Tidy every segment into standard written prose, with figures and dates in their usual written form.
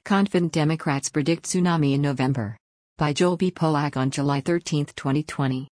Confident Democrats predict tsunami in November. By Joel B. Polak on July 13, 2020.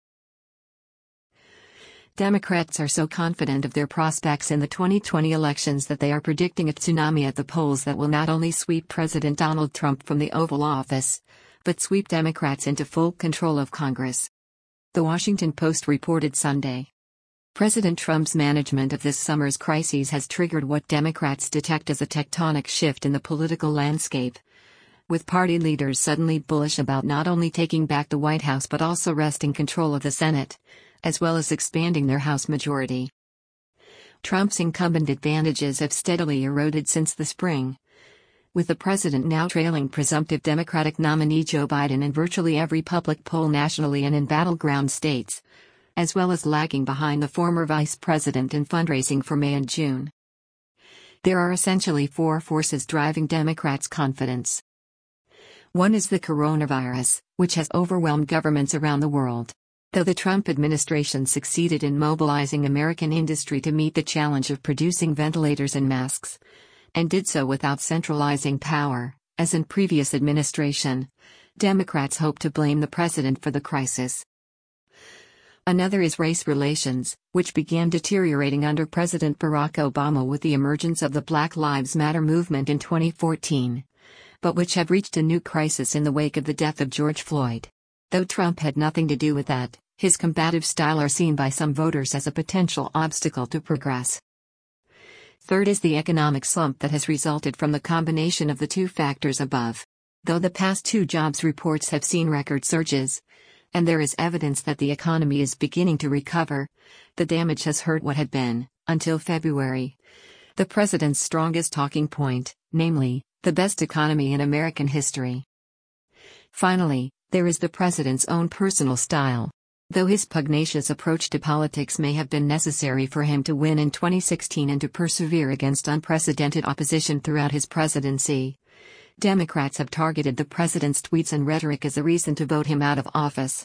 Democrats are so confident of their prospects in the 2020 elections that they are predicting a tsunami at the polls that will not only sweep President Donald Trump from the Oval Office, but sweep Democrats into full control of Congress. The Washington Post reported Sunday. President Trump's management of this summer's crises has triggered what Democrats detect as a tectonic shift in the political landscape, with party leaders suddenly bullish about not only taking back the White House but also wresting control of the Senate, as well as expanding their House majority. Trump's incumbent advantages have steadily eroded since the spring, with the president now trailing presumptive Democratic nominee Joe Biden in virtually every public poll nationally and in battleground states, as well as lagging behind the former vice president in fundraising for May and June. There are essentially four forces driving Democrats' confidence. One is the coronavirus, which has overwhelmed governments around the world. Though the Trump administration succeeded in mobilizing American industry to meet the challenge of producing ventilators and masks, and did so without centralizing power, as in previous administration, Democrats hope to blame the president for the crisis. Another is race relations, which began deteriorating under President Barack Obama with the emergence of the Black Lives Matter movement in 2014, but which have reached a new crisis in the wake of the death of George Floyd. Though Trump had nothing to do with that, his combative style are seen by some voters as a potential obstacle to progress. Third is the economic slump that has resulted from the combination of the two factors above. Though the past two jobs reports have seen record surges, and there is evidence that the economy is beginning to recover, the damage has hurt what had been, until February, the president's strongest talking point, namely, the best economy in American history. Finally, there is the president's own personal style. Though his pugnacious approach to politics may have been necessary for him to win in 2016 and to persevere against unprecedented opposition throughout his presidency, Democrats have targeted the president's tweets and rhetoric as a reason to vote him out of office.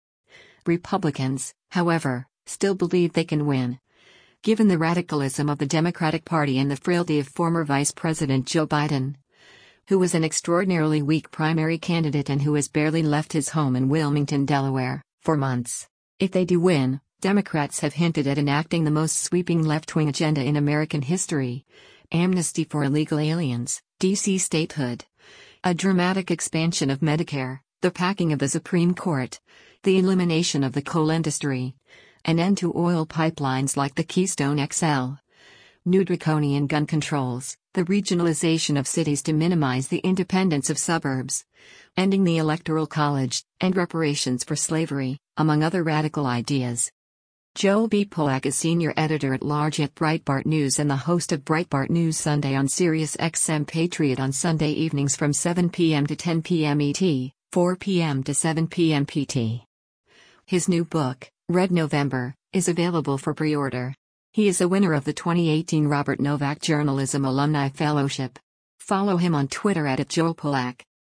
Republicans, however, still believe they can win, given the radicalism of the Democratic Party and the frailty of former Vice President Joe Biden, who was an extraordinarily weak primary candidate and who has barely left his home in Wilmington, Delaware, for months. If they do win, Democrats have hinted at enacting the most sweeping left-wing agenda in American history: amnesty for illegal aliens, D.C. statehood, a dramatic expansion of Medicare, the packing of the Supreme Court, the elimination of the coal industry, an end to oil pipelines like the Keystone XL, new draconian gun controls, the regionalization of cities to minimize the independence of suburbs, ending the Electoral College, and reparations for slavery, among other radical ideas. Joel B. Polak is senior editor-at-large at Breitbart News and the host of Breitbart News Sunday on Sirius XM Patriot on Sunday evenings from 7 p.m. to 10 p.m. ET, 4 p.m. to 7 p.m. PT. His new book, Red November, is available for pre-order. He is a winner of the 2018 Robert Novak Journalism Alumni Fellowship. Follow him on Twitter @JoelPolak.